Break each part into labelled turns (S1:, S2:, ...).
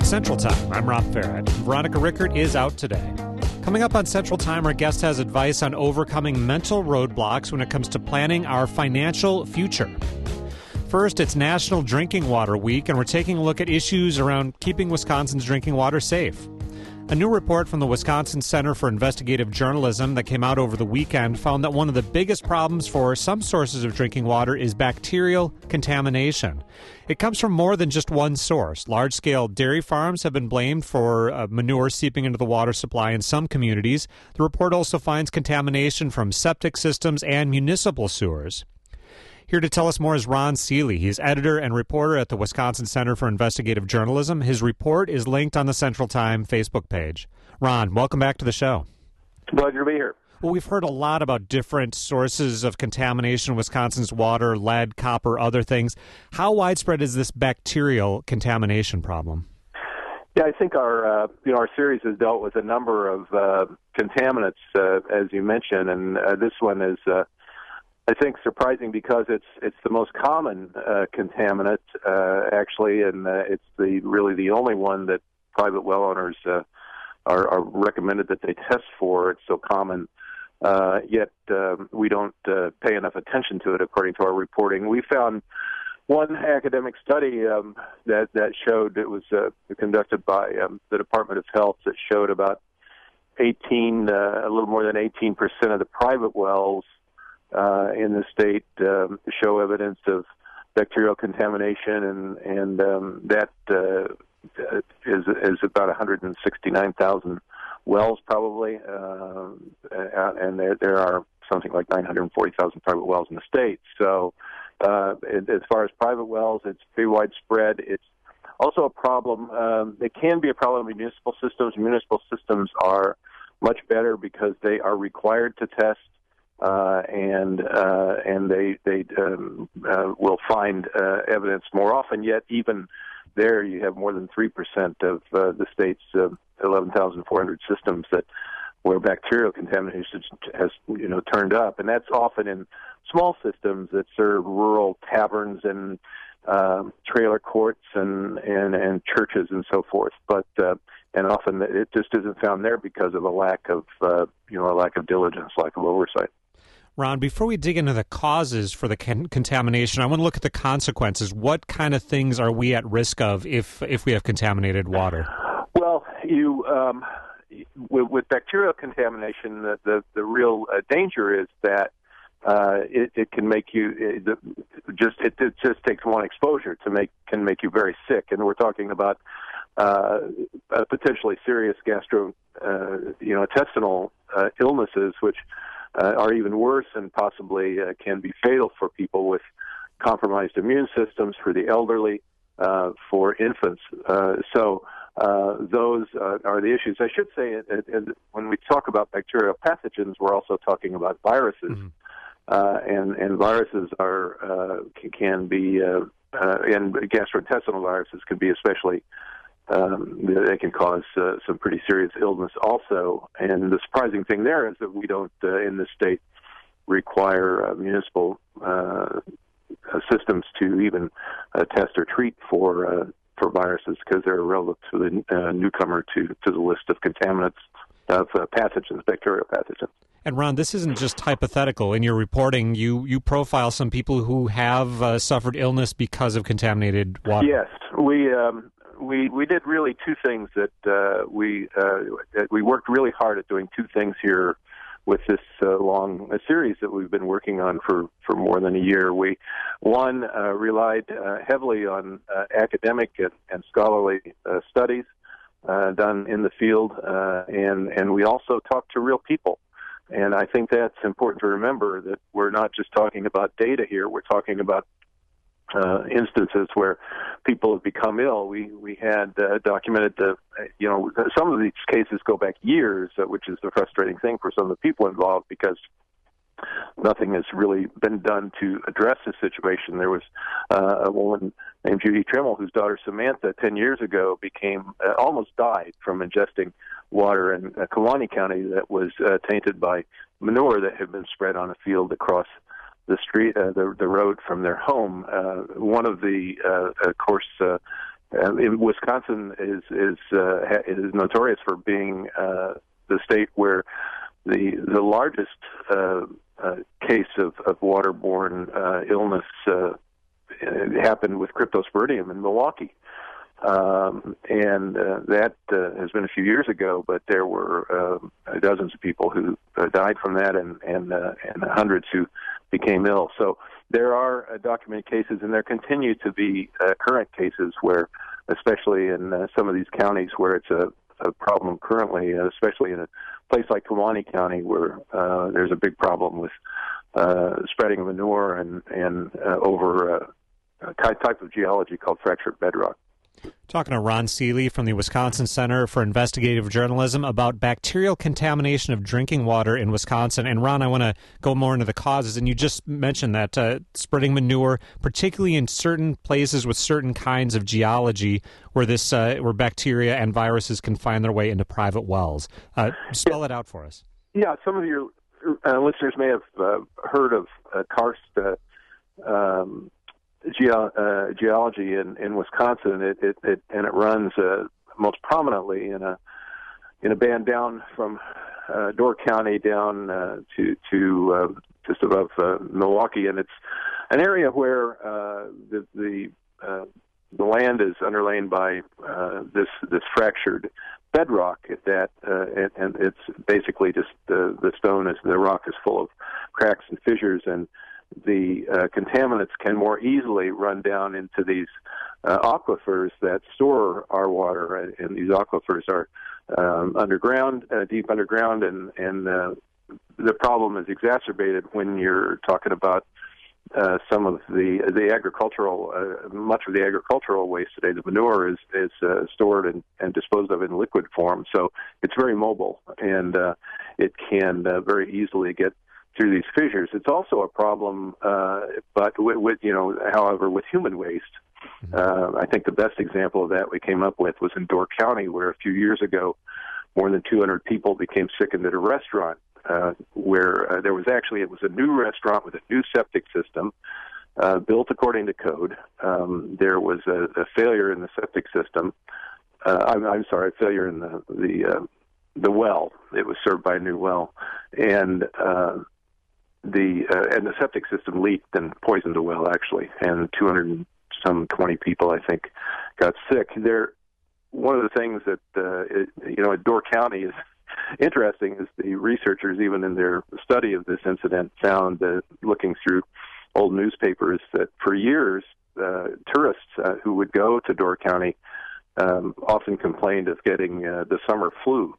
S1: It's Central Time. I'm Rob Farrett. Veronica Rickert is out today. Coming up on Central Time, our guest has advice on overcoming mental roadblocks when it comes to planning our financial future. First, it's National Drinking Water Week, and we're taking a look at issues around keeping Wisconsin's drinking water safe. A new report from the Wisconsin Center for Investigative Journalism that came out over the weekend found that one of the biggest problems for some sources of drinking water is bacterial contamination. It comes from more than just one source. Large-scale dairy farms have been blamed for manure seeping into the water supply in some communities. The report also finds contamination from septic systems and municipal sewers. Here to tell us more is Ron Seeley. He's editor and reporter at the Wisconsin Center for Investigative Journalism. His report is linked on the Central Time Facebook page. Ron, welcome back to the show.
S2: Pleasure to be here.
S1: Well, we've heard a lot about different sources of contamination in Wisconsin's water, lead, copper, other things. How widespread is this bacterial contamination problem?
S2: Yeah, I think our series has dealt with a number of contaminants, as you mentioned, and this one is I think surprising because it's the most common contaminant actually, and it's really the only one that private well owners are recommended that they test for. It's so common, yet we don't pay enough attention to it according to our reporting. We found one academic study that showed, it was conducted by the Department of Health, that showed about a little more than 18% of the private wells in the state show evidence of bacterial contamination, and that is about 169,000 wells probably, and there are something like 940,000 private wells in the state. So as far as private wells, it's pretty widespread. It's also a problem. It can be a problem in municipal systems. Municipal systems are much better because they are required to test. And they will find evidence more often. Yet even there, you have more than 3% of the state's 11,400 systems where bacterial contamination has turned up, and that's often in small systems that serve rural taverns and trailer courts and churches and so forth. But and often it just isn't found there because of a lack of diligence, lack of oversight.
S1: Ron, before we dig into the causes for the contamination, I want to look at the consequences. What kind of things are we at risk of if we have contaminated water?
S2: Well, with bacterial contamination, the real danger is that it can make you it just takes one exposure can make you very sick, and we're talking about potentially serious intestinal illnesses, which are even worse and possibly can be fatal for people with compromised immune systems, for the elderly, for infants. So those are the issues. I should say, when we talk about bacterial pathogens, we're also talking about viruses, and viruses can be, and gastrointestinal viruses can be especially. They can cause some pretty serious illness also. And the surprising thing there is that we don't, in this state, require municipal systems to even test or treat for viruses, because they're a relatively newcomer to the list of contaminants, of pathogens, bacterial pathogens.
S1: And Ron, this isn't just hypothetical. In your reporting, you profile some people who have suffered illness because of contaminated water.
S2: Yes, we did really two things that we worked really hard at doing two things here with this long series that we've been working on for more than a year. We relied heavily on academic and scholarly studies done in the field, and we also talked to real people. And I think that's important to remember, that we're not just talking about data here. We're talking about instances where people have become ill. We had documented some of these cases go back years, which is the frustrating thing for some of the people involved, because nothing has really been done to address the situation. There was a woman named Judy Trimmel, whose daughter Samantha 10 years ago almost died from ingesting water in Kewaunee County that was tainted by manure that had been spread on a field across the street, the road from their home. One of the, of course, Wisconsin is notorious for being the state where the largest case of waterborne illness happened with cryptosporidium in Milwaukee. That has been a few years ago, but there were dozens of people who died from that, and hundreds who became ill. So there are documented cases, and there continue to be current cases where, especially in some of these counties where it's a problem currently, especially in a place like Kewaunee County, where there's a big problem with spreading of manure and over a type of geology called fractured bedrock.
S1: Talking to Ron Seeley from the Wisconsin Center for Investigative Journalism about bacterial contamination of drinking water in Wisconsin. And Ron, I want to go more into the causes. And you just mentioned that spreading manure, particularly in certain places with certain kinds of geology, where where bacteria and viruses can find their way into private wells. Spell it out for us.
S2: Yeah, some of your listeners may have heard of karst geology in Wisconsin. It runs most prominently in a band down from Door County down to just above Milwaukee, and it's an area where the land is underlain by this fractured bedrock and it's basically just the rock is full of cracks and fissures, and the contaminants can more easily run down into these aquifers that store our water, and these aquifers are underground, deep underground, and the problem is exacerbated when you're talking about some of the agricultural, much of the agricultural waste today. The manure is stored and disposed of in liquid form, so it's very mobile, and it can very easily get through these fissures. It's also a problem, but however, with human waste. I think the best example of that we came up with was in Door County, where a few years ago, more than 200 people became sickened at a restaurant where it was a new restaurant with a new septic system built according to code. There was a failure in the septic system. A failure in the well. It was served by a new well, and the septic system leaked and poisoned the well, actually, and 220 people, I think, got sick. One of the things that at Door County is interesting is the researchers, even in their study of this incident, found looking through old newspapers that for years tourists who would go to Door County often complained of getting the summer flu.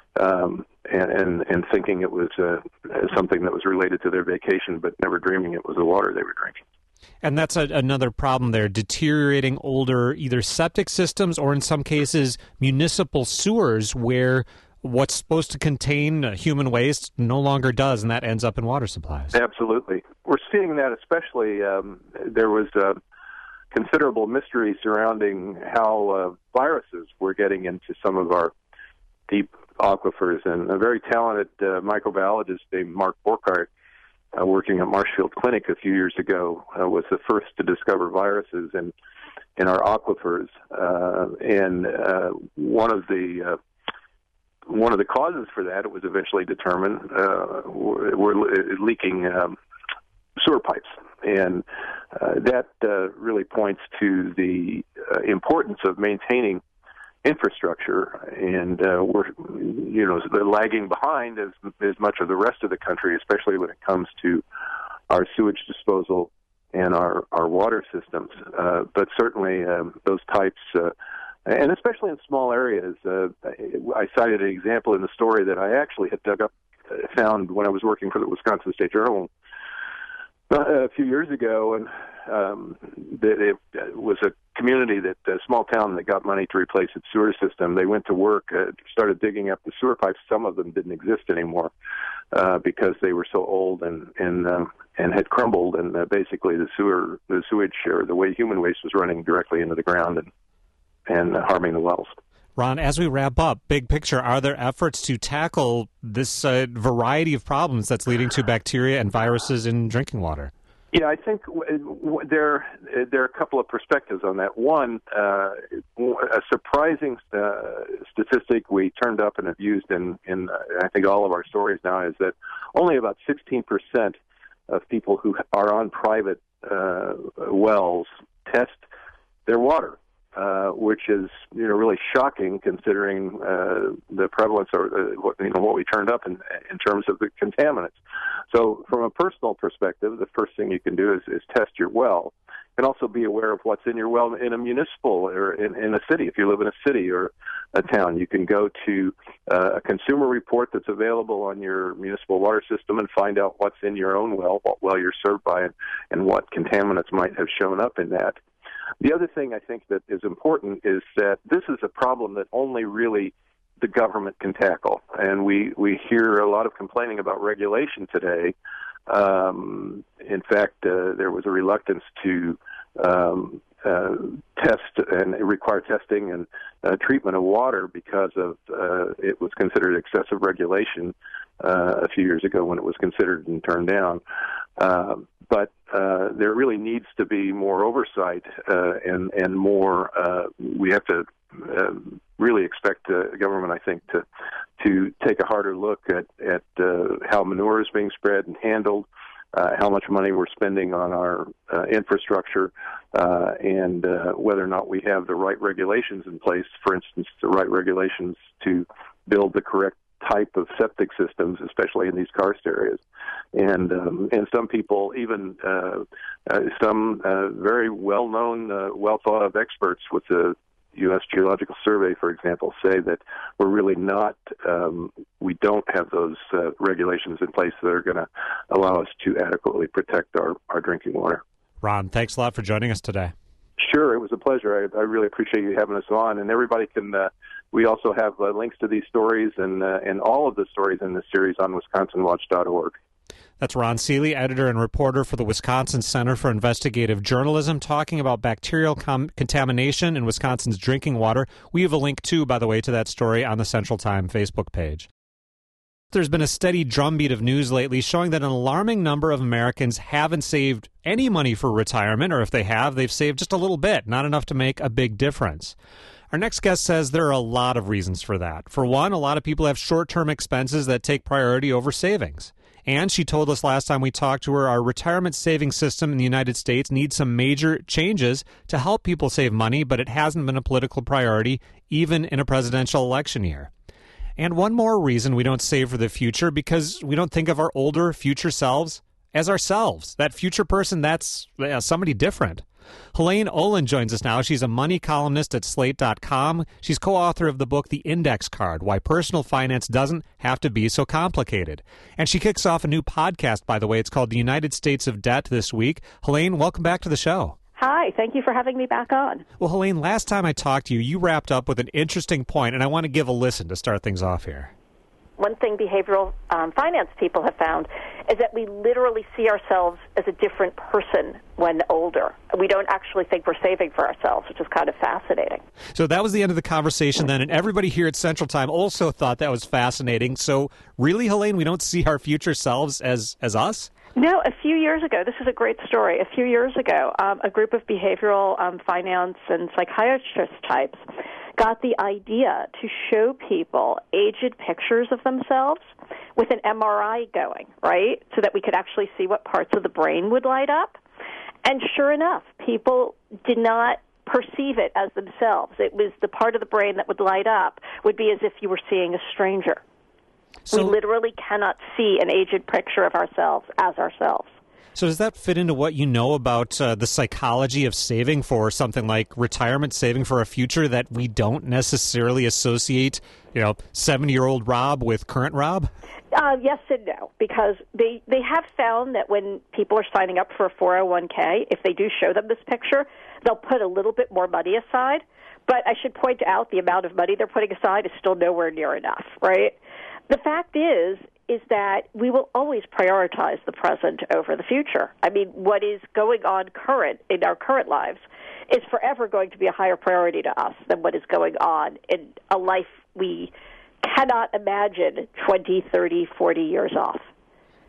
S2: And thinking it was something that was related to their vacation, but never dreaming it was the water they were drinking.
S1: And that's another problem there, deteriorating older either septic systems or in some cases municipal sewers where what's supposed to contain human waste no longer does, and that ends up in water supplies.
S2: Absolutely. We're seeing that especially. There was considerable mystery surrounding how viruses were getting into some of our deep aquifers, and a very talented microbiologist named Mark Borchardt, working at Marshfield Clinic a few years ago, was the first to discover viruses in our aquifers, and one of the causes for that, it was eventually determined, were leaking sewer pipes, and that really points to the importance of maintaining infrastructure, and they're lagging behind as much of the rest of the country, especially when it comes to our sewage disposal and our water systems. But certainly those types, and especially in small areas, I cited an example in the story that I actually had found when I was working for the Wisconsin State Journal a few years ago, and it was a community a small town that got money to replace its sewer system. They went to work, started digging up the sewer pipes. Some of them didn't exist anymore because they were so old and had crumbled, and basically the sewage or the way human waste was running directly into the ground and harming the wells.
S1: Ron, as we wrap up, big picture, are there efforts to tackle this variety of problems that's leading to bacteria and viruses in drinking water?
S2: Yeah, I think there are a couple of perspectives on that. One, a surprising statistic we turned up and have used in I think all of our stories now is that only about 16% of people who are on private wells test their water, which is really shocking considering the prevalence or what we turned up in terms of the contaminants. So from a personal perspective, the first thing you can do is test your well. You can also be aware of what's in your well in a municipal or in a city. If you live in a city or a town, you can go to a consumer report that's available on your municipal water system and find out what's in your own well, what well you're served by, and what contaminants might have shown up in that. The other thing I think that is important is that this is a problem that only really the government can tackle. And we hear a lot of complaining about regulation today. In fact, there was a reluctance to test and require testing and treatment of water because of it was considered excessive regulation a few years ago when it was considered and turned down. But there really needs to be more oversight and more. We have to really expect the government, I think, to take a harder look at how manure is being spread and handled, how much money we're spending on our infrastructure, and whether or not we have the right regulations in place. For instance, the right regulations to build the correct type of septic systems, especially in these karst areas. And some people, even some very well-known, well-thought-of experts with the U.S. Geological Survey, for example, say that we're really not, we don't have those regulations in place that are going to allow us to adequately protect our drinking water.
S1: Ron, thanks a lot for joining us today.
S2: Sure, it was a pleasure. I really appreciate you having us on. And everybody can, we also have links to these stories and all of the stories in this series on WisconsinWatch.org.
S1: That's Ron Seeley, editor and reporter for the Wisconsin Center for Investigative Journalism, talking about bacterial contamination in Wisconsin's drinking water. We have a link, too, by the way, to that story on the Central Time Facebook page. There's been a steady drumbeat of news lately showing that an alarming number of Americans haven't saved any money for retirement, or if they have, they've saved just a little bit, not enough to make a big difference. Our next guest says there are a lot of reasons for that. For one, a lot of people have short-term expenses that take priority over savings. And she told us last time we talked to her, our retirement savings system in the United States needs some major changes to help people save money, but it hasn't been a political priority, even in a presidential election year. And one more reason we don't save for the future, because we don't think of our older future selves as ourselves. That future person, that's somebody different. Helene Olin joins us now. She's a money columnist at Slate.com. She's co-author of the book The Index Card, Why Personal Finance Doesn't Have to Be So Complicated. And she kicks off a new podcast, by the way. It's called The United States of Debt this week. Helene, welcome back to the show.
S3: Hi, thank you for having me back on.
S1: Well, Helene, last time I talked to you, you wrapped up with an interesting point, and I want to give a listen to start things off here.
S3: One thing behavioral finance people have found is that we literally see ourselves as a different person when older. We don't actually think we're saving for ourselves, which is kind of fascinating.
S1: So that was the end of the conversation then, and everybody here at Central Time also thought that was fascinating. So really, Helene, we don't see our future selves as us?
S3: No, a few years ago, this is a great story. A few years ago, a group of behavioral finance and psychiatrist types got the idea to show people aged pictures of themselves with an MRI going, right, so that we could actually see what parts of the brain would light up. And sure enough, people did not perceive it as themselves. It was the part of the brain that would light up would be as if you were seeing a stranger. So, we literally cannot see an aged picture of ourselves as ourselves.
S1: So does that fit into what you know about the psychology of saving for something like retirement, saving for a future, that we don't necessarily associate, 70-year-old Rob with current Rob?
S3: Yes and no, because they have found that when people are signing up for a 401k, if they do show them this picture, they'll put a little bit more money aside. But I should point out the amount of money they're putting aside is still nowhere near enough, right? The fact is that we will always prioritize the present over the future. I mean, what is going on in our current lives is forever going to be a higher priority to us than what is going on in a life we cannot imagine 20, 30, 40 years off.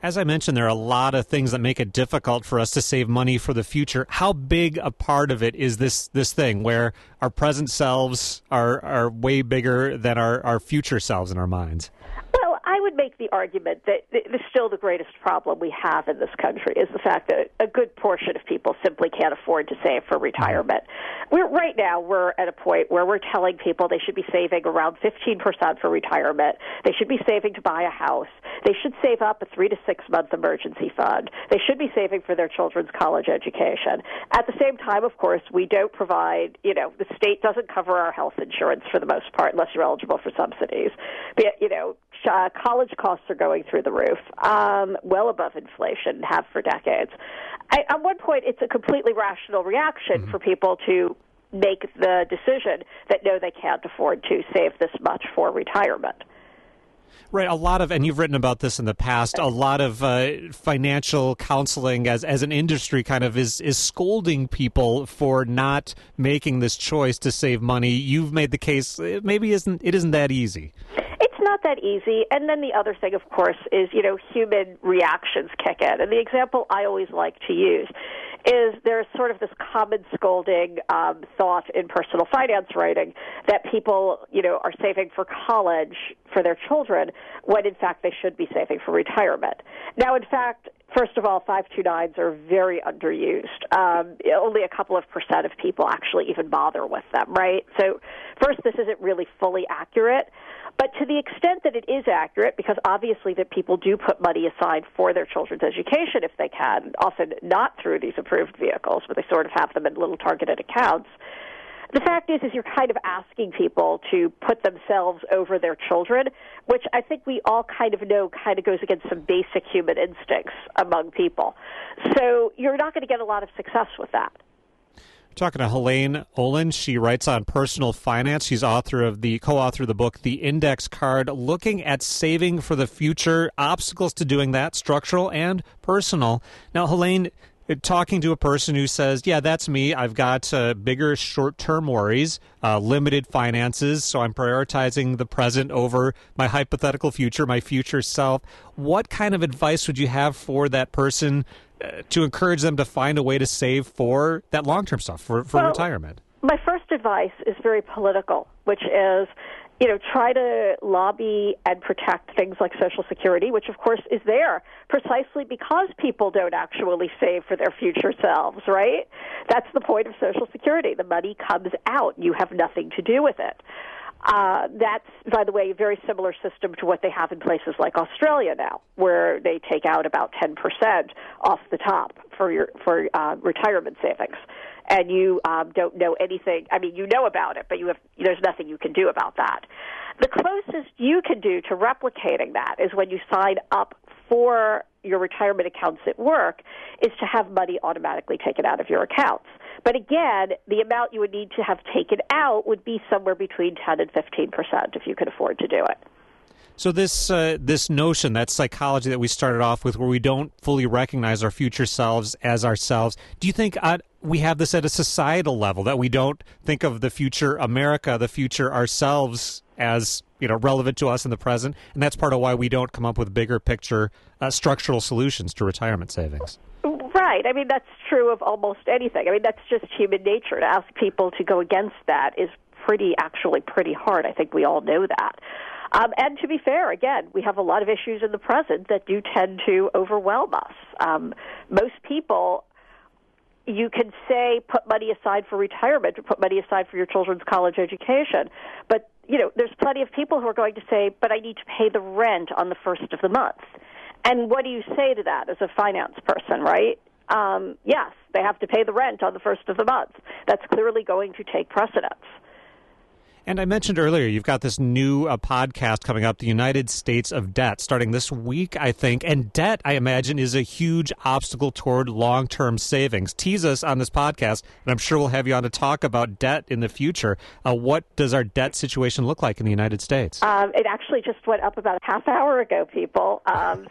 S1: As I mentioned, there are a lot of things that make it difficult for us to save money for the future. How big a part of it is this thing where our present selves are way bigger than our future selves in our minds?
S3: Well, I would make the argument that still the greatest problem we have in this country is the fact that a good portion of people simply can't afford to save for retirement. Right now, we're at a point where we're telling people they should be saving around 15% for retirement. They should be saving to buy a house. They should save up a 3 to 6 month emergency fund. They should be saving for their children's college education. At the same time, of course, we don't provide, the state doesn't cover our health insurance for the most part unless you're eligible for subsidies. But, college costs are going through the roof, well above inflation, have for decades. At one point, it's a completely rational reaction for people to make the decision that, no, they can't afford to save this much for retirement.
S1: Right, and you've written about this in the past, a lot of financial counseling as an industry kind of is scolding people for not making this choice to save money. You've made the case it isn't that easy.
S3: It's not that easy. And then the other thing, of course, is, human reactions kick in. And the example I always like to use is there's sort of this common scolding thought in personal finance writing that people, are saving for college for their children when, in fact, they should be saving for retirement. Now, in fact, first of all, 529s are very underused. Only a couple of % of people actually even bother with them, right? So first, this isn't really fully accurate. But to the extent that it is accurate, because obviously that people do put money aside for their children's education if they can, often not through these approved vehicles, but they sort of have them in little targeted accounts. The fact is you're kind of asking people to put themselves over their children, which I think we all kind of know kind of goes against some basic human instincts among people. So you're not going to get a lot of success with that.
S1: Talking to Helene Olin. She writes on personal finance. She's co-author of the book, The Index Card, looking at saving for the future, obstacles to doing that, structural and personal. Now, Helene, talking to a person who says, yeah, that's me. I've got bigger short-term worries, limited finances, so I'm prioritizing the present over my hypothetical future, my future self. What kind of advice would you have for that person to encourage them to find a way to save for that long-term stuff, for retirement?
S3: My first advice is very political, which is, try to lobby and protect things like Social Security, which, of course, is there precisely because people don't actually save for their future selves, right? That's the point of Social Security. The money comes out. You have nothing to do with it. That's, by the way, a very similar system to what they have in places like Australia now, where they take out about 10% off the top for retirement savings. And you don't know anything. I mean, you know about it, but there's nothing you can do about that. The closest you can do to replicating that is when you sign up for your retirement accounts at work is to have money automatically taken out of your accounts. But again, the amount you would need to have taken out would be somewhere between 10 and 15% if you could afford to do it.
S1: So this notion, that psychology that we started off with, where we don't fully recognize our future selves as ourselves, do you think we have this at a societal level, that we don't think of the future America, the future ourselves as relevant to us in the present, and that's part of why we don't come up with bigger picture structural solutions to retirement savings?
S3: Right. I mean, that's true of almost anything. I mean, that's just human nature. To ask people to go against that is pretty hard. I think we all know that. And to be fair, again, we have a lot of issues in the present that do tend to overwhelm us. Most people, you can say put money aside for retirement or put money aside for your children's college education, but there's plenty of people who are going to say, but I need to pay the rent on the first of the month. And what do you say to that as a finance person, right? Yes, they have to pay the rent on the first of the month. That's clearly going to take precedence.
S1: And I mentioned earlier, you've got this new podcast coming up, The United States of Debt, starting this week, I think. And debt, I imagine, is a huge obstacle toward long-term savings. Tease us on this podcast, and I'm sure we'll have you on to talk about debt in the future. What does our debt situation look like in the United States?
S3: It actually just went up about a half hour ago, people.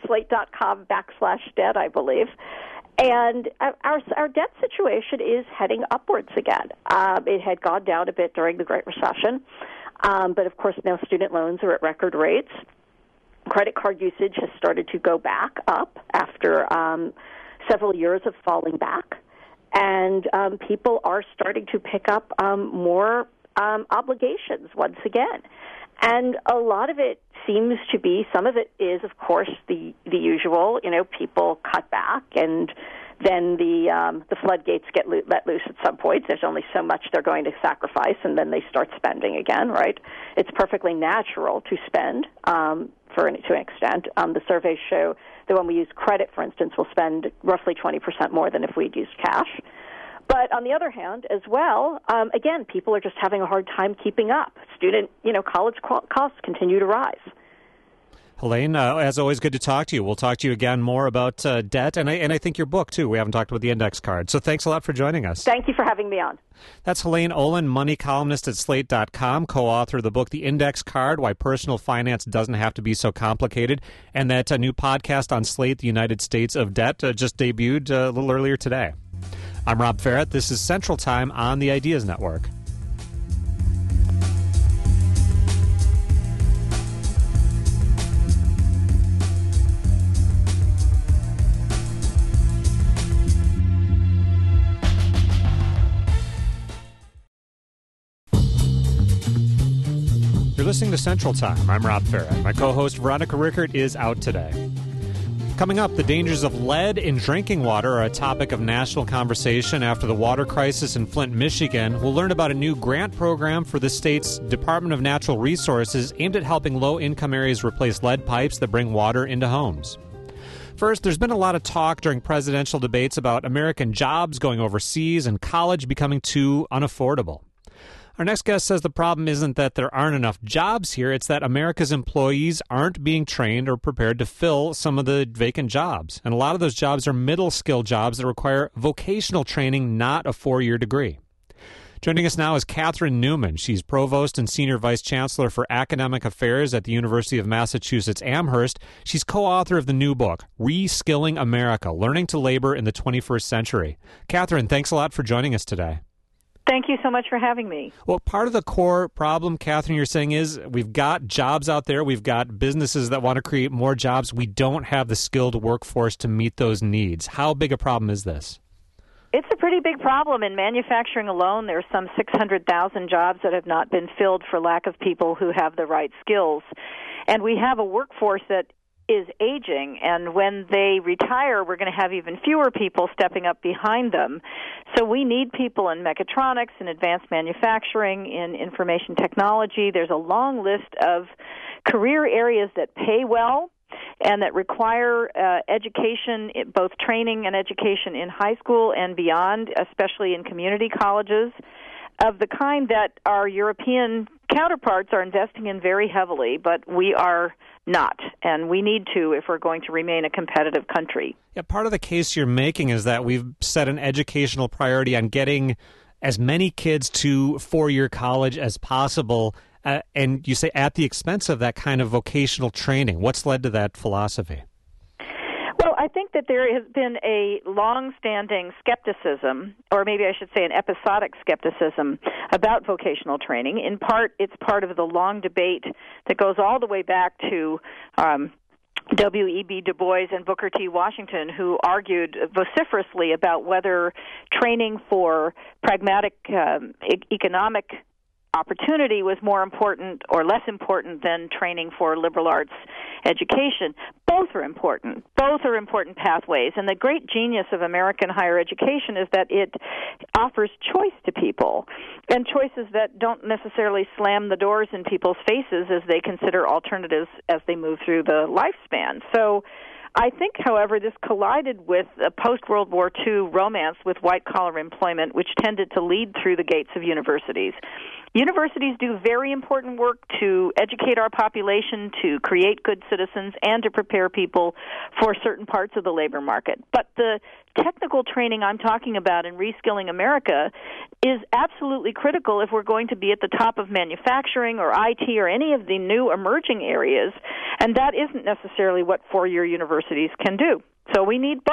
S3: Slate.com/debt, I believe. And our debt situation is heading upwards again. It had gone down a bit during the Great Recession, but of course now student loans are at record rates. Credit card usage has started to go back up after several years of falling back, and people are starting to pick up more obligations once again. And a lot of it seems to be, some of it is, of course, the usual, people cut back, and then the floodgates get let loose at some point. There's only so much they're going to sacrifice, and then they start spending again, right? It's perfectly natural to spend to an extent. The surveys show that when we use credit, for instance, we'll spend roughly 20% more than if we'd used cash. But on the other hand, as well, again, people are just having a hard time keeping up. College costs continue to rise.
S1: Helene, as always, good to talk to you. We'll talk to you again more about debt, and I think your book, too. We haven't talked about the index card. So thanks a lot for joining us.
S3: Thank you for having me on.
S1: That's Helene Olin, money columnist at Slate.com, co-author of the book The Index Card, Why Personal Finance Doesn't Have to Be So Complicated, and that new podcast on Slate, The United States of Debt, just debuted a little earlier today. I'm Rob Farrett. This is Central Time on the Ideas Network. You're listening to Central Time. I'm Rob Farrett. My co-host Veronica Rickert is out today. Coming up, the dangers of lead in drinking water are a topic of national conversation after the water crisis in Flint, Michigan. We'll learn about a new grant program for the state's Department of Natural Resources aimed at helping low-income areas replace lead pipes that bring water into homes. First, there's been a lot of talk during presidential debates about American jobs going overseas and college becoming too unaffordable. Our next guest says the problem isn't that there aren't enough jobs here, it's that America's employees aren't being trained or prepared to fill some of the vacant jobs. And a lot of those jobs are middle-skill jobs that require vocational training, not a 4-year degree. Joining us now is Catherine Newman. She's Provost and Senior Vice Chancellor for Academic Affairs at the University of Massachusetts Amherst. She's co-author of the new book, Reskilling America, Learning to Labor in the 21st Century. Catherine, thanks a lot for joining us today.
S4: Thank you so much for having me.
S1: Well, part of the core problem, Catherine, you're saying is we've got jobs out there. We've got businesses that want to create more jobs. We don't have the skilled workforce to meet those needs. How big a problem is this?
S4: It's a pretty big problem. In manufacturing alone, there's some 600,000 jobs that have not been filled for lack of people who have the right skills. And we have a workforce that is aging, and when they retire, we're going to have even fewer people stepping up behind them. So we need people in mechatronics, in advanced manufacturing, in information technology. There's a long list of career areas that pay well and that require education, both training and education in high school and beyond, especially in community colleges, of the kind that our European counterparts are investing in very heavily, but we are not, and we need to if we're going to remain a competitive country.
S1: Yeah, part of the case you're making is that we've set an educational priority on getting as many kids to 4-year college as possible, and you say at the expense of that kind of vocational training. What's led to that philosophy?
S4: Well, I think that there has been a long-standing skepticism, or maybe I should say an episodic skepticism, about vocational training. In part, it's part of the long debate that goes all the way back to W.E.B. Du Bois and Booker T. Washington, who argued vociferously about whether training for pragmatic economic opportunity was more important or less important than training for liberal arts education. Both are important. Both are important pathways. And the great genius of American higher education is that it offers choice to people, and choices that don't necessarily slam the doors in people's faces as they consider alternatives as they move through the lifespan. So I think, however, this collided with a post-World War II romance with white-collar employment, which tended to lead through the gates of universities. Universities do very important work to educate our population, to create good citizens, and to prepare people for certain parts of the labor market. But the technical training I'm talking about in Reskilling America is absolutely critical if we're going to be at the top of manufacturing or IT or any of the new emerging areas, and that isn't necessarily what 4-year universities can do. So we need both,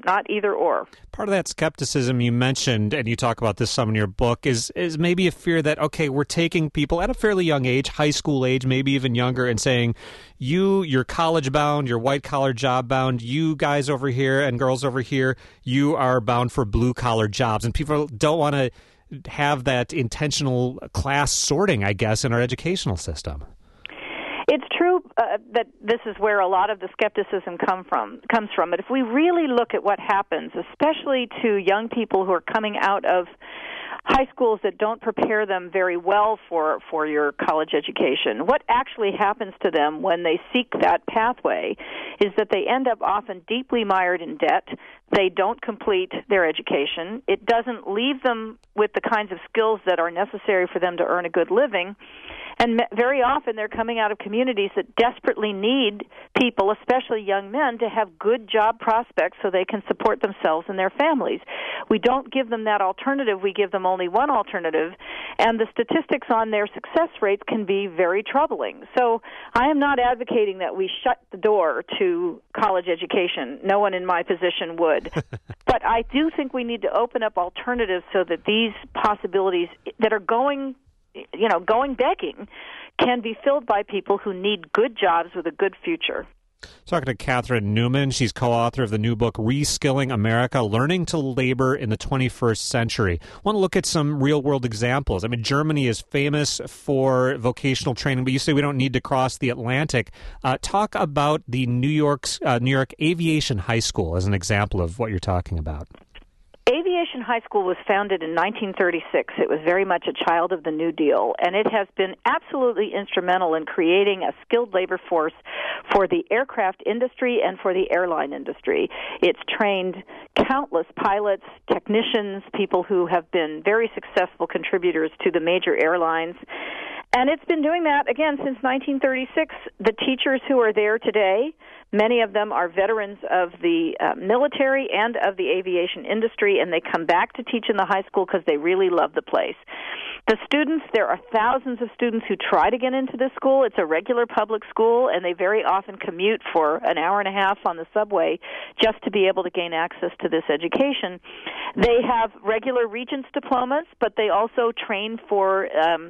S4: not either or.
S1: Part of that skepticism you mentioned, and you talk about this some in your book, is maybe a fear that, okay, we're taking people at a fairly young age, high school age, maybe even younger, and saying, you're college-bound, you're white-collar job-bound, you guys over here and girls over here, you are bound for blue-collar jobs. And people don't want to have that intentional class sorting, I guess, in our educational system.
S4: It's true that this is where a lot of the skepticism comes from. But if we really look at what happens, especially to young people who are coming out of high schools that don't prepare them very well for your college education, what actually happens to them when they seek that pathway is that they end up often deeply mired in debt. They don't complete their education. It doesn't leave them with the kinds of skills that are necessary for them to earn a good living. And very often they're coming out of communities that desperately need people, especially young men, to have good job prospects so they can support themselves and their families. We don't give them that alternative. We give them only one alternative, and the statistics on their success rates can be very troubling. So I am not advocating that we shut the door to college education. No one in my position would. But I do think we need to open up alternatives so that these possibilities that are going begging can be filled by people who need good jobs with a good future.
S1: Talking to Catherine Newman. She's co-author of the new book, Reskilling America, Learning to Labor in the 21st Century. I want to look at some real-world examples. I mean, Germany is famous for vocational training, but you say we don't need to cross the Atlantic. Talk about the New York Aviation High School as an example of what you're talking about.
S4: Aviation High School was founded in 1936. It was very much a child of the New Deal, and it has been absolutely instrumental in creating a skilled labor force for the aircraft industry and for the airline industry. It's trained countless pilots, technicians, people who have been very successful contributors to the major airlines. And it's been doing that, again, since 1936. The teachers who are there today, many of them are veterans of the military and of the aviation industry, and they come back to teach in the high school because they really love the place. The students, there are thousands of students who try to get into this school. It's a regular public school, and they very often commute for an hour and a half on the subway just to be able to gain access to this education. They have regular Regents diplomas, but they also train for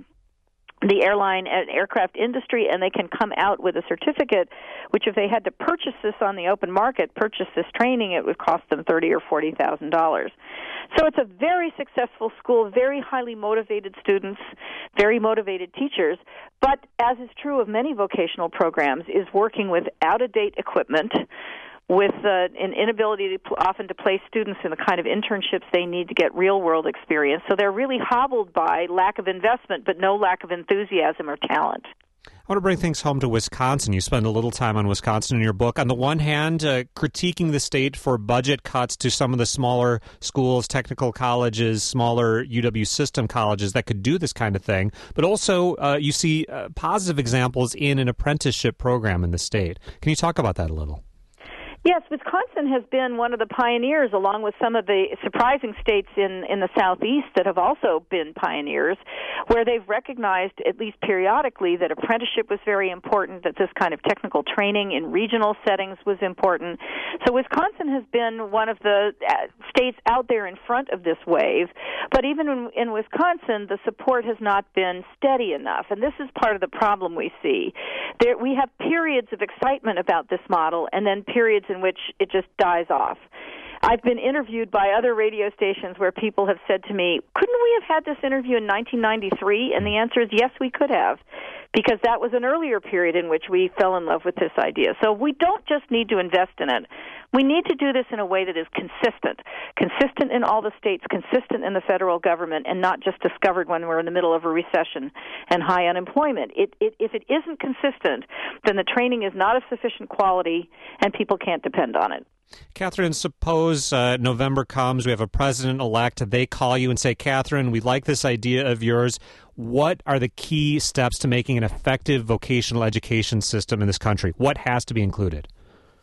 S4: the airline and aircraft industry, and they can come out with a certificate, which if they had to purchase this on the open market, purchase this training, it would cost them $30,000 or $40,000. So it's a very successful school, very highly motivated students, very motivated teachers, but as is true of many vocational programs, is working with out-of-date equipment, with an inability often to place students in the kind of internships they need to get real-world experience. So they're really hobbled by lack of investment, but no lack of enthusiasm or talent.
S1: I want to bring things home to Wisconsin. You spend a little time on Wisconsin in your book. On the one hand, critiquing the state for budget cuts to some of the smaller schools, technical colleges, smaller UW system colleges that could do this kind of thing. But also, you see positive examples in an apprenticeship program in the state. Can you talk about that a little?
S4: Yes, Wisconsin has been one of the pioneers, along with some of the surprising states in the southeast that have also been pioneers, where they've recognized, at least periodically, that apprenticeship was very important, that this kind of technical training in regional settings was important. So Wisconsin has been one of the states out there in front of this wave, but even in Wisconsin, the support has not been steady enough, and this is part of the problem we see. We have periods of excitement about this model, and then periods in which it just dies off. I've been interviewed by other radio stations where people have said to me, couldn't we have had this interview in 1993? And the answer is yes, we could have, because that was an earlier period in which we fell in love with this idea. So we don't just need to invest in it. We need to do this in a way that is consistent in all the states, consistent in the federal government, and not just discovered when we're in the middle of a recession and high unemployment. If it isn't consistent, then the training is not of sufficient quality, and people can't depend on it.
S1: Catherine, suppose November comes, we have a president-elect, they call you and say, Catherine, we like this idea of yours. What are the key steps to making an effective vocational education system in this country? What has to be included?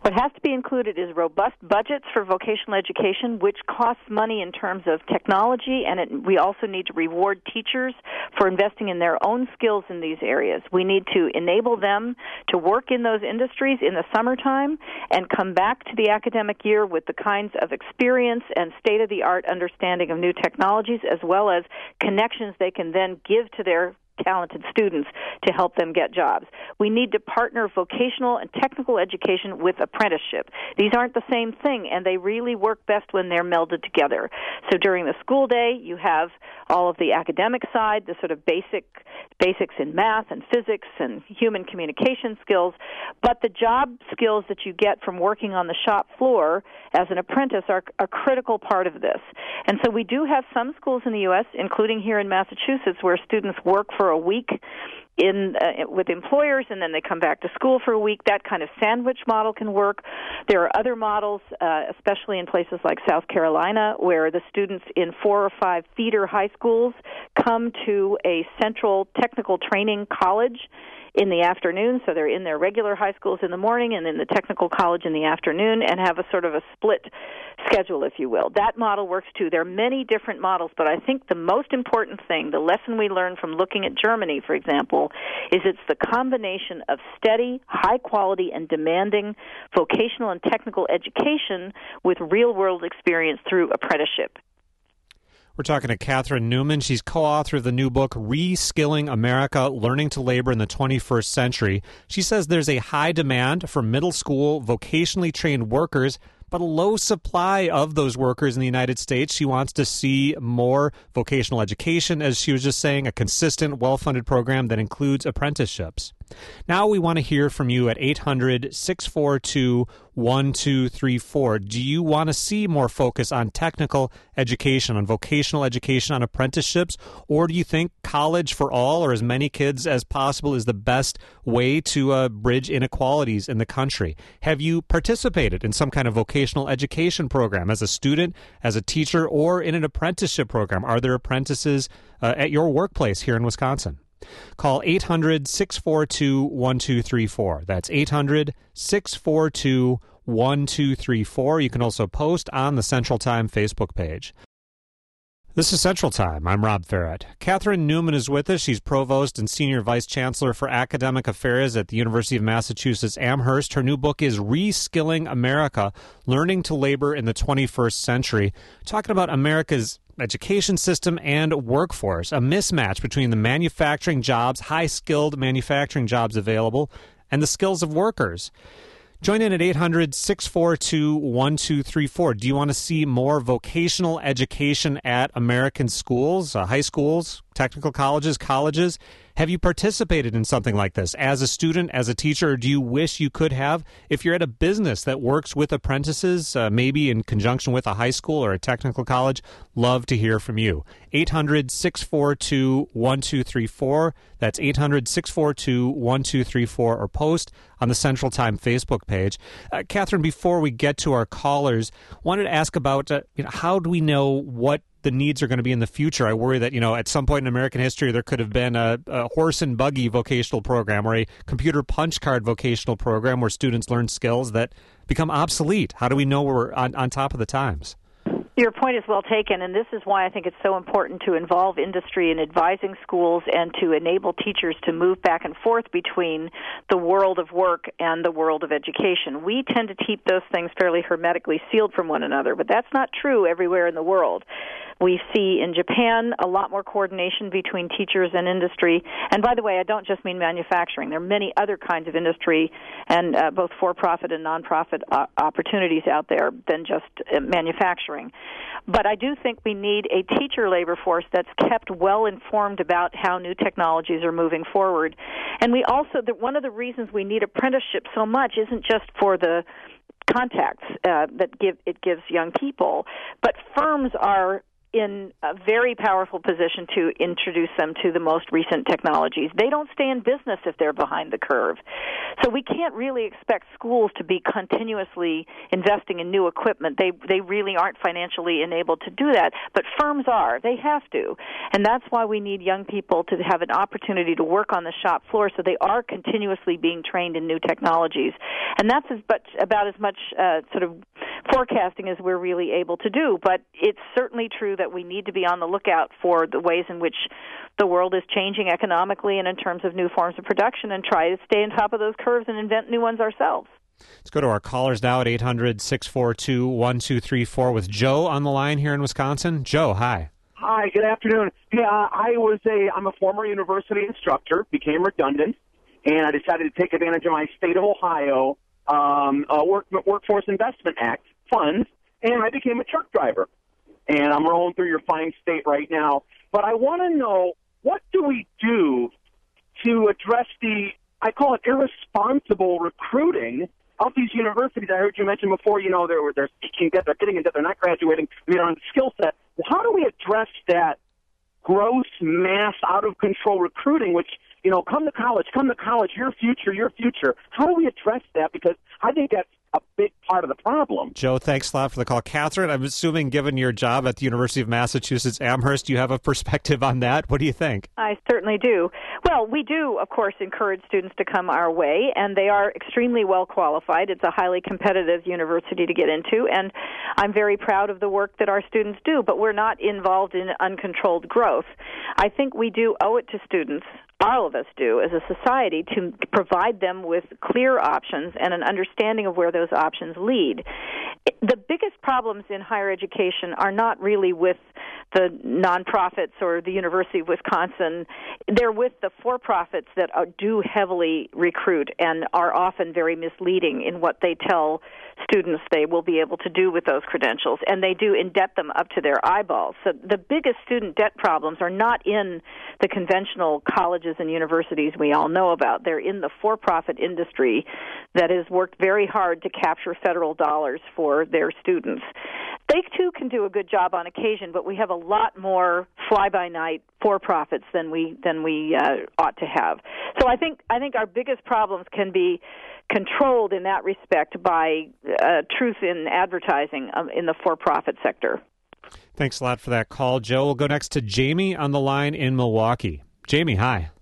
S4: What has to be included is robust budgets for vocational education, which costs money in terms of technology, and we also need to reward teachers for investing in their own skills in these areas. We need to enable them to work in those industries in the summertime and come back to the academic year with the kinds of experience and state-of-the-art understanding of new technologies, as well as connections they can then give to their talented students to help them get jobs. We need to partner vocational and technical education with apprenticeship. These aren't the same thing, and they really work best when they're melded together. So during the school day, you have all of the academic side, the sort of basics in math and physics and human communication skills, but the job skills that you get from working on the shop floor as an apprentice are a critical part of this. And so we do have some schools in the U.S., including here in Massachusetts, where students work for a week with employers, and then they come back to school for a week. That kind of sandwich model can work. There are other models, especially in places like South Carolina, where the students in 4 or 5 feeder high schools come to a central technical training college in the afternoon, so they're in their regular high schools in the morning and in the technical college in the afternoon, and have a sort of a split schedule, if you will. That model works too. There are many different models, but I think the most important thing, the lesson we learned from looking at Germany, for example, is it's the combination of steady, high quality, and demanding vocational and technical education with real-world experience through apprenticeship.
S1: We're talking to Catherine Newman. She's co-author of the new book, Reskilling America, Learning to Labor in the 21st Century. She says there's a high demand for middle school vocationally trained workers, but a low supply of those workers in the United States. She wants to see more vocational education, as she was just saying, a consistent, well-funded program that includes apprenticeships. Now we want to hear from you at 800-642-1234. Do you want to see more focus on technical education, on vocational education, on apprenticeships, or do you think college for all or as many kids as possible is the best way to bridge inequalities in the country? Have you participated in some kind of vocational education program as a student, as a teacher, or in an apprenticeship program? Are there apprentices at your workplace here in Wisconsin? Call 800-642-1234. That's 800-642-1234. You can also post on the Central Time Facebook page. This is Central Time. I'm Rob Farrett. Catherine Newman is with us. She's Provost and Senior Vice Chancellor for Academic Affairs at the University of Massachusetts Amherst. Her new book is Reskilling America, Learning to Labor in the 21st Century, talking about America's education system and workforce, a mismatch between the manufacturing jobs, high-skilled manufacturing jobs available, and the skills of workers. Join in at 800-642-1234. Do you want to see more vocational education at American schools, high schools, technical colleges? Have you participated in something like this as a student, as a teacher, or do you wish you could have? If you're at a business that works with apprentices, maybe in conjunction with a high school or a technical college, love to hear from you. 800-642-1234. That's 800-642-1234, or post on the Central Time Facebook page. Catherine, before we get to our callers, wanted to ask about how do we know what the needs are going to be in the future? I worry that, at some point in American history, there could have been a horse and buggy vocational program or a computer punch card vocational program where students learn skills that become obsolete. How do we know we're on top of the times?
S4: Your point is well taken, and this is why I think it's so important to involve industry in advising schools and to enable teachers to move back and forth between the world of work and the world of education. We tend to keep those things fairly hermetically sealed from one another, but that's not true everywhere in the world. We see in Japan a lot more coordination between teachers and industry. And by the way, I don't just mean manufacturing. There are many other kinds of industry and both for-profit and non-profit opportunities out there than just manufacturing. But I do think we need a teacher labor force that's kept well informed about how new technologies are moving forward. And we also, one of the reasons we need apprenticeship so much isn't just for the contacts that it gives young people, but firms are in a very powerful position to introduce them to the most recent technologies. They don't stay in business if they're behind the curve. So we can't really expect schools to be continuously investing in new equipment. They really aren't financially enabled to do that, but firms are. They have to. And that's why we need young people to have an opportunity to work on the shop floor so they are continuously being trained in new technologies. And that's about as much sort of forecasting as we're really able to do. But it's certainly true that we need to be on the lookout for the ways in which the world is changing economically and in terms of new forms of production, and try to stay on top of those curves and invent new ones ourselves.
S1: Let's go to our callers now at 800-642-1234 with Joe on the line here in Wisconsin. Joe, hi.
S5: Hi, good afternoon. Yeah, I'm a former university instructor, became redundant, and I decided to take advantage of my state of Ohio Workforce Investment Act funds, and I became a truck driver. And I'm rolling through your fine state right now. But I want to know, what do we do to address I call it irresponsible recruiting of these universities? I heard you mention before, they're teaching debt, they're getting into, they're not graduating, they're on skill set. How do we address that gross mass out of control recruiting, which, come to college, your future. How do we address that? Because I think that's a big part of the problem.
S1: Joe, thanks a lot for the call. Catherine, I'm assuming, given your job at the University of Massachusetts Amherst, you have a perspective on that. What do you think?
S4: I certainly do. Well, we do, of course, encourage students to come our way, and they are extremely well qualified. It's a highly competitive university to get into, and I'm very proud of the work that our students do, but we're not involved in uncontrolled growth. I think we do owe it to students, all of us do, as a society, to provide them with clear options and an understanding of where those options lead. The biggest problems in higher education are not really with the nonprofits or the University of Wisconsin. They're with the for-profits that do heavily recruit and are often very misleading in what they tell students they will be able to do with those credentials, and they do indebt them up to their eyeballs. So the biggest student debt problems are not in the conventional colleges and universities we all know about. They're in the for-profit industry that has worked very hard to capture federal dollars for their students. They, too, can do a good job on occasion, but we have a lot more fly-by-night for-profits than we ought to have. So I think our biggest problems can be controlled in that respect by truth in advertising in the for-profit sector.
S1: Thanks a lot for that call, Joe. We'll go next to Jamie on the line in Milwaukee. Jamie, hi.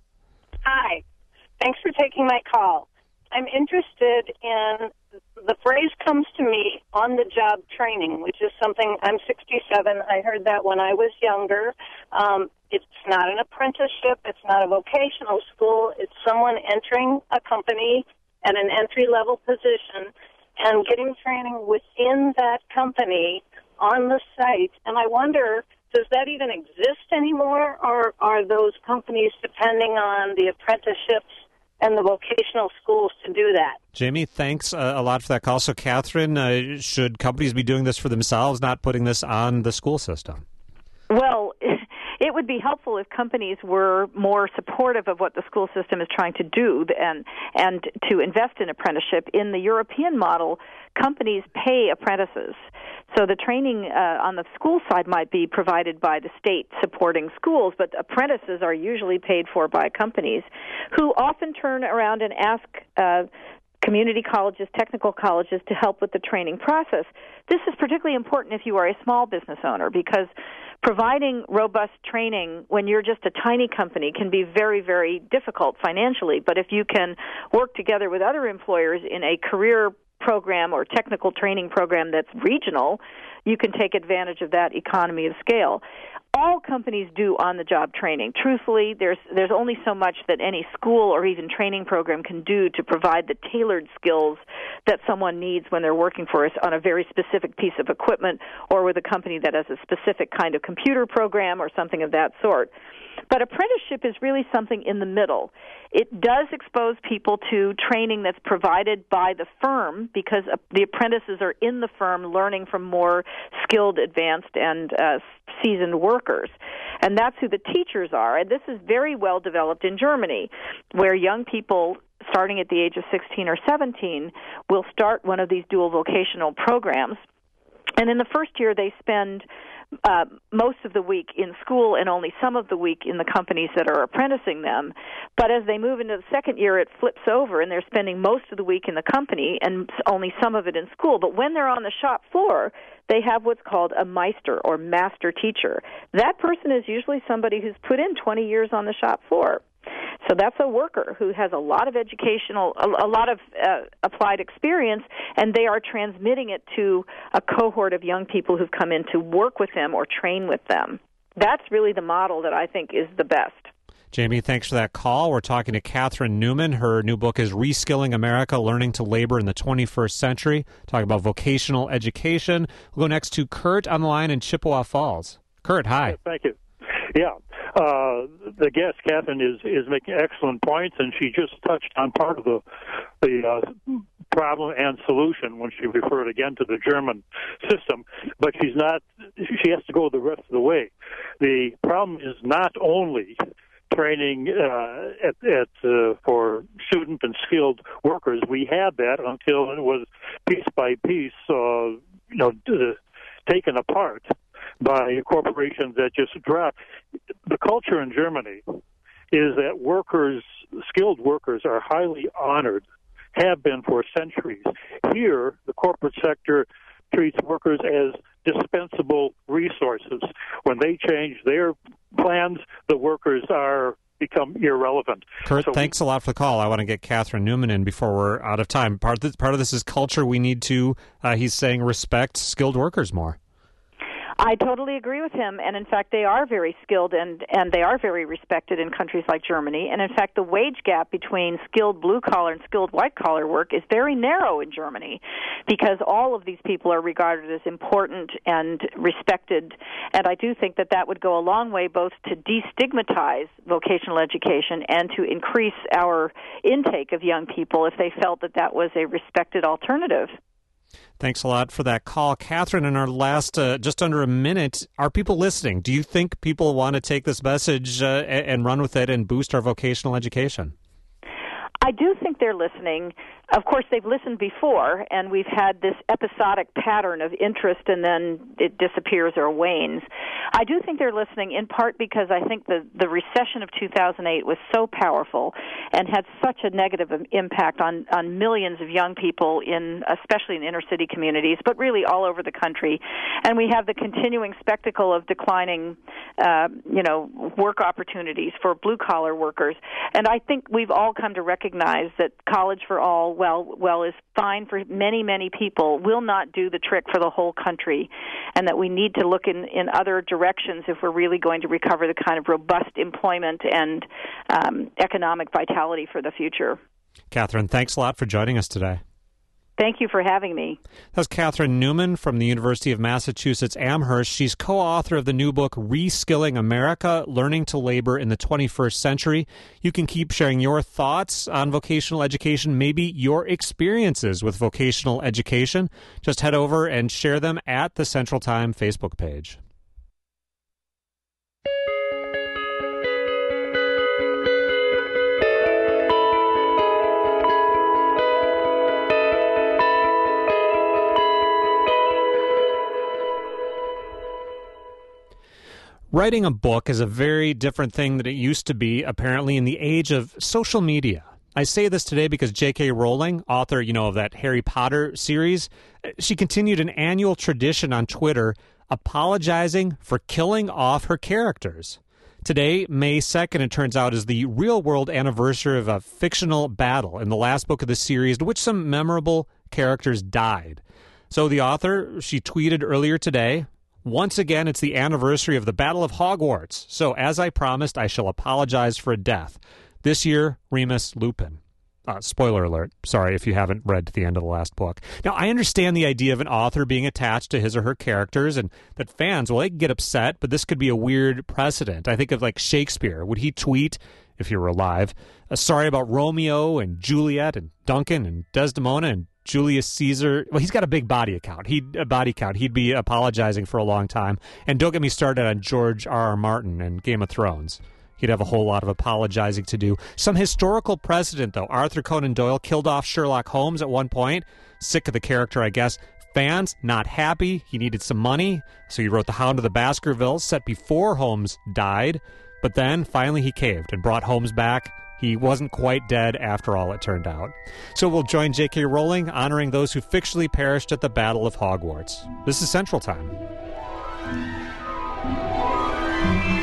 S6: Hi. Thanks for taking my call. I'm interested in, the phrase comes to me, on-the-job training, which is something, I'm 67, I heard that when I was younger. It's not an apprenticeship, it's not a vocational school, it's someone entering a company at an entry-level position and getting training within that company on the site. And I wonder, does that even exist anymore, or are those companies depending on the apprenticeships and the vocational schools to do that?
S1: Jamie, thanks a lot for that call. So, Catherine, should companies be doing this for themselves, not putting this on the school system?
S4: Well, it would be helpful if companies were more supportive of what the school system is trying to do and to invest in apprenticeship. In the European model, companies pay apprentices. So the training on the school side might be provided by the state supporting schools, but apprentices are usually paid for by companies who often turn around and ask community colleges, technical colleges to help with the training process. This is particularly important if you are a small business owner, because providing robust training when you're just a tiny company can be very, very difficult financially. But if you can work together with other employers in a career program or technical training program that's regional, you can take advantage of that economy of scale. All companies do on-the-job training. Truthfully, there's only so much that any school or even training program can do to provide the tailored skills that someone needs when they're working for us on a very specific piece of equipment or with a company that has a specific kind of computer program or something of that sort. But apprenticeship is really something in the middle. It does expose people to training that's provided by the firm, because the apprentices are in the firm learning from more skilled, advanced, and seasoned workers. And that's who the teachers are. And this is very well developed in Germany, where young people starting at the age of 16 or 17 will start one of these dual vocational programs. And in the first year, they spend most of the week in school and only some of the week in the companies that are apprenticing them. But as they move into the second year, it flips over, and they're spending most of the week in the company and only some of it in school. But when they're on the shop floor, they have what's called a Meister or master teacher. That person is usually somebody who's put in 20 years on the shop floor. So that's a worker who has a lot of applied experience, and they are transmitting it to a cohort of young people who've come in to work with them or train with them. That's really the model that I think is the best.
S1: Jamie, thanks for that call. We're talking to Catherine Newman. Her new book is Reskilling America, Learning to Labor in the 21st Century, talking about vocational education. We'll go next to Kurt on the line in Chippewa Falls. Kurt, hi.
S7: Thank you. Yeah. The guest, Catherine, is making excellent points, and she just touched on part of the problem and solution when she referred again to the German system, but she has to go the rest of the way. The problem is not only training for student and skilled workers. We had that until it was piece by piece, taken apart by corporations that just dropped. The culture in Germany is that skilled workers are highly honored, have been for centuries. Here, the corporate sector treats workers as dispensable resources. When they change their plans, the workers become irrelevant.
S1: Kurt, thanks a lot for the call. I want to get Catherine Newman in before we're out of time. Part of this is culture. We need to, he's saying, respect skilled workers more.
S4: I totally agree with him, and in fact, they are very skilled and they are very respected in countries like Germany. And in fact, the wage gap between skilled blue-collar and skilled white-collar work is very narrow in Germany because all of these people are regarded as important and respected. And I do think that would go a long way both to destigmatize vocational education and to increase our intake of young people if they felt that was a respected alternative.
S1: Thanks a lot for that call. Catherine, in our last just under a minute, are people listening? Do you think people want to take this message and run with it and boost our vocational education?
S4: I do think they're listening. Of course, they've listened before, and we've had this episodic pattern of interest, and then it disappears or wanes. I do think they're listening in part because I think the recession of 2008 was so powerful and had such a negative impact on millions of young people, especially in inner-city communities, but really all over the country. And we have the continuing spectacle of declining, work opportunities for blue-collar workers. And I think we've all come to recognize that college for all, well is fine for many, many people, will not do the trick for the whole country, and that we need to look in other directions if we're really going to recover the kind of robust employment and economic vitality for the future.
S1: Catherine, thanks a lot for joining us today.
S4: Thank you for having me.
S1: That's Catherine Newman from the University of Massachusetts Amherst. She's co-author of the new book, Reskilling America, Learning to Labor in the 21st Century. You can keep sharing your thoughts on vocational education, maybe your experiences with vocational education. Just head over and share them at the Central Time Facebook page. Writing a book is a very different thing than it used to be, apparently, in the age of social media. I say this today because J.K. Rowling, author, of that Harry Potter series, she continued an annual tradition on Twitter apologizing for killing off her characters. Today, May 2nd, it turns out, is the real-world anniversary of a fictional battle in the last book of the series in which some memorable characters died. So the author, she tweeted earlier today, "Once again, it's the anniversary of the Battle of Hogwarts. So, as I promised, I shall apologize for a death. This year, Remus Lupin." Spoiler alert. Sorry if you haven't read to the end of the last book. Now, I understand the idea of an author being attached to his or her characters and that fans, they can get upset, but this could be a weird precedent. I think of like Shakespeare. Would he tweet, if he were alive, sorry about Romeo and Juliet and Duncan and Desdemona and Julius Caesar? Well, he's got a big body count. He'd be apologizing for a long time. And don't get me started on George R.R. Martin and Game of Thrones. He'd have a whole lot of apologizing to do. Some historical precedent, though. Arthur Conan Doyle killed off Sherlock Holmes at one point. Sick of the character, I guess. fans not happy. He needed some money, so he wrote The Hound of the Baskervilles set before Holmes died. But then, finally, he caved and brought Holmes back. He wasn't quite dead after all, it turned out. So we'll join J.K. Rowling honoring those who fictionally perished at the Battle of Hogwarts. This is Central Time.